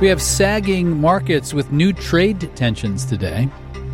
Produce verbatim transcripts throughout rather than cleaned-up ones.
We have sagging markets with new trade tensions today.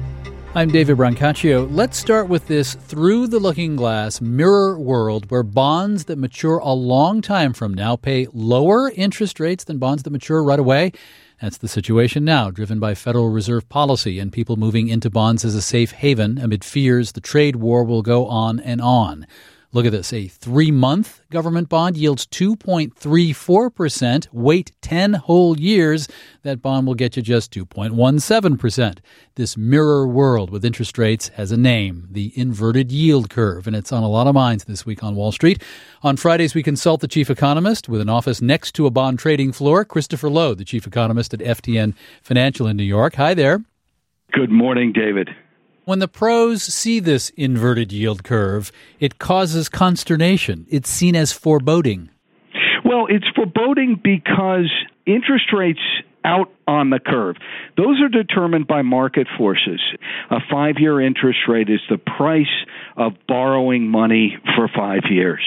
I'm David Brancaccio. Let's start with this through-the-looking-glass mirror world where bonds that mature a long time from now pay lower interest rates than bonds that mature right away. That's the situation now, driven by Federal Reserve policy and people moving into bonds as a safe haven amid fears the trade war will go on and on. Look at this. A three-month government bond yields two point three four percent. Wait ten whole years. That bond will get you just two point one seven percent. This mirror world with interest rates has a name, the inverted yield curve, and it's on a lot of minds this week on Wall Street. On Fridays, we consult the chief economist with an office next to a bond trading floor, Christopher Lowe, the chief economist at F T N Financial in New York. Hi there. Good morning, David. When the pros see this inverted yield curve, it causes consternation. It's seen as foreboding. Well, it's foreboding because interest rates out on the curve, those are determined by market forces. A five-year interest rate is the price of borrowing money for five years.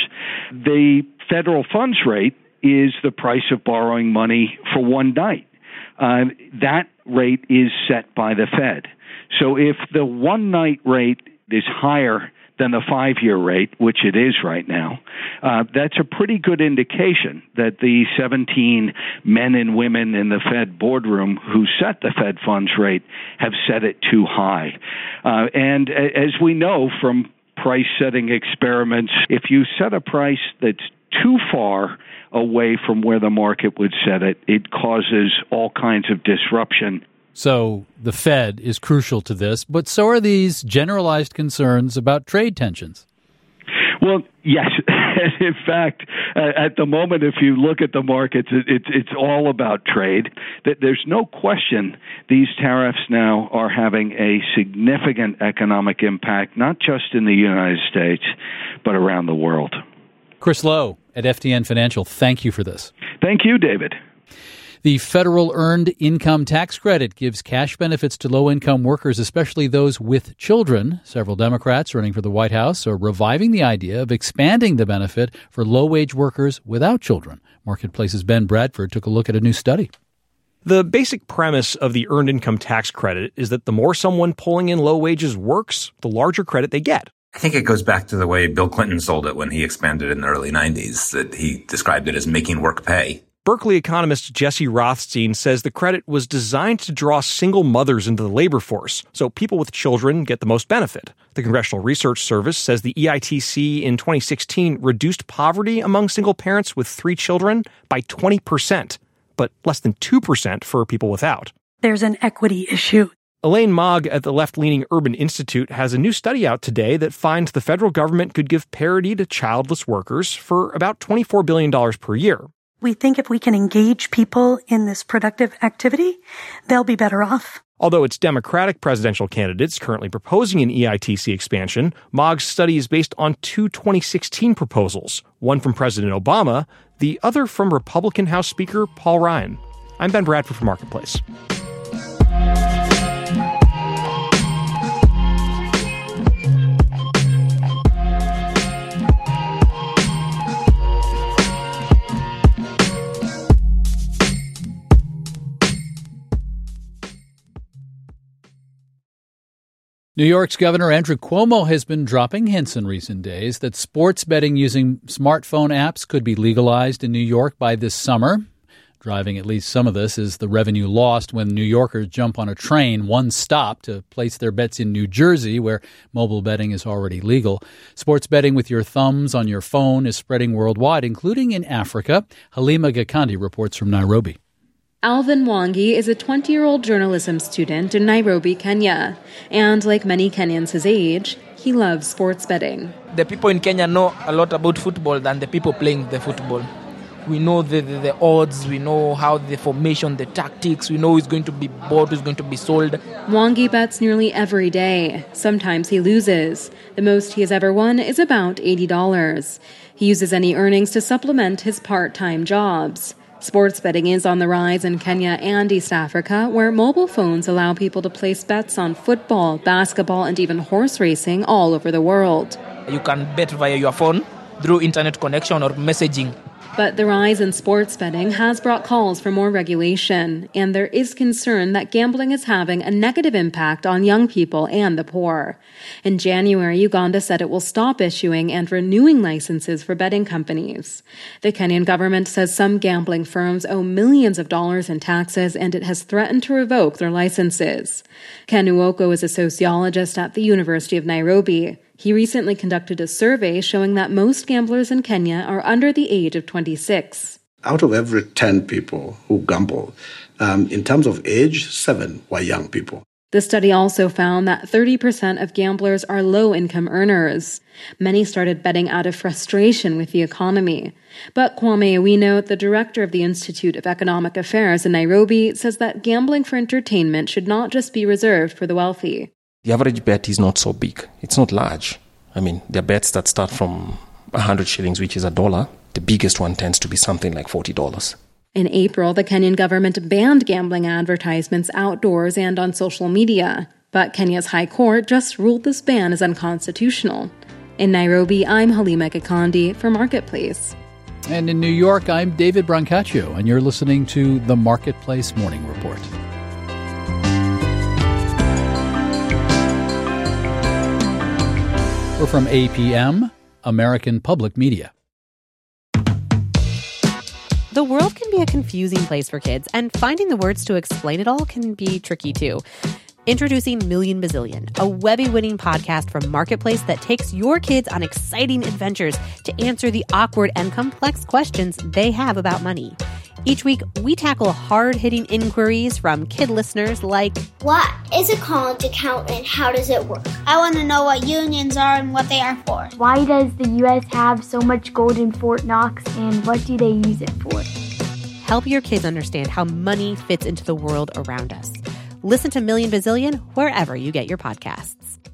The federal funds rate is the price of borrowing money for one night. Uh, that rate is set by the Fed. So if the one-night rate is higher than the five-year rate, which it is right now, uh, that's a pretty good indication that the seventeen men and women in the Fed boardroom who set the Fed funds rate have set it too high. Uh, and as we know from price-setting experiments, if you set a price that's too far away from where the market would set it, it causes all kinds of disruption. So the Fed is crucial to this, but so are these generalized concerns about trade tensions. Well, yes. In fact, at the moment, if you look at the markets, it's it's all about trade. There's no question these tariffs now are having a significant economic impact, not just in the United States, but around the world. Chris Lowe at F T N Financial, thank you for this. Thank you, David. The federal earned income tax credit gives cash benefits to low-income workers, especially those with children. Several Democrats running for the White House are reviving the idea of expanding the benefit for low-wage workers without children. Marketplace's Ben Bradford took a look at a new study. The basic premise of the earned income tax credit is that the more someone pulling in low wages works, the larger credit they get. I think it goes back to the way Bill Clinton sold it when he expanded in the early nineties, that he described it as making work pay. Berkeley economist Jesse Rothstein says the credit was designed to draw single mothers into the labor force, so people with children get the most benefit. The Congressional Research Service says the E I T C in twenty sixteen reduced poverty among single parents with three children by twenty percent, but less than two percent for people without. There's an equity issue. Elaine Mogg at the left-leaning Urban Institute has a new study out today that finds the federal government could give parity to childless workers for about twenty-four billion dollars per year. We think if we can engage people in this productive activity, they'll be better off. Although it's Democratic presidential candidates currently proposing an E I T C expansion, Mogg's study is based on two twenty sixteen proposals, one from President Obama, the other from Republican House Speaker Paul Ryan. I'm Ben Bradford for Marketplace. New York's Governor Andrew Cuomo has been dropping hints in recent days that sports betting using smartphone apps could be legalized in New York by this summer. Driving at least some of this is the revenue lost when New Yorkers jump on a train one stop to place their bets in New Jersey, where mobile betting is already legal. Sports betting with your thumbs on your phone is spreading worldwide, including in Africa. Halima Gakandi reports from Nairobi. Alvin Mwangi is a twenty-year-old journalism student in Nairobi, Kenya. And like many Kenyans his age, he loves sports betting. The people in Kenya know a lot about football than the people playing the football. We know the, the, the odds, we know how the formation, the tactics, we know who's going to be bought, who's going to be sold. Mwangi bets nearly every day. Sometimes he loses. The most he has ever won is about eighty dollars. He uses any earnings to supplement his part-time jobs. Sports betting is on the rise in Kenya and East Africa, where mobile phones allow people to place bets on football, basketball, and even horse racing all over the world. You can bet via your phone through internet connection or messaging. But the rise in sports betting has brought calls for more regulation, and there is concern that gambling is having a negative impact on young people and the poor. In January, Uganda said it will stop issuing and renewing licenses for betting companies. The Kenyan government says some gambling firms owe millions of dollars in taxes, and it has threatened to revoke their licenses. Ken Uoko is a sociologist at the University of Nairobi. He recently conducted a survey showing that most gamblers in Kenya are under the age of twenty-six. Out of every ten people who gamble, um, in terms of age, seven were young people. The study also found that thirty percent of gamblers are low-income earners. Many started betting out of frustration with the economy. But Kwame Awino, the director of the Institute of Economic Affairs in Nairobi, says that gambling for entertainment should not just be reserved for the wealthy. The average bet is not so big. It's not large. I mean, there are bets that start from one hundred shillings, which is a dollar. The biggest one tends to be something like forty dollars. In April, the Kenyan government banned gambling advertisements outdoors and on social media. But Kenya's High Court just ruled this ban is unconstitutional. In Nairobi, I'm Halima Gikandi for Marketplace. And in New York, I'm David Brancaccio, and you're listening to the Marketplace Morning Report. We're from A P M, American Public Media. The world can be a confusing place for kids, and finding the words to explain it all can be tricky too. Introducing Million Bazillion, a Webby-winning podcast from Marketplace that takes your kids on exciting adventures to answer the awkward and complex questions they have about money. Each week, we tackle hard-hitting inquiries from kid listeners like, what is a college account and how does it work? I want to know what unions are and what they are for. Why does the U S have so much gold in Fort Knox and what do they use it for? Help your kids understand how money fits into the world around us. Listen to Million Bazillion wherever you get your podcasts.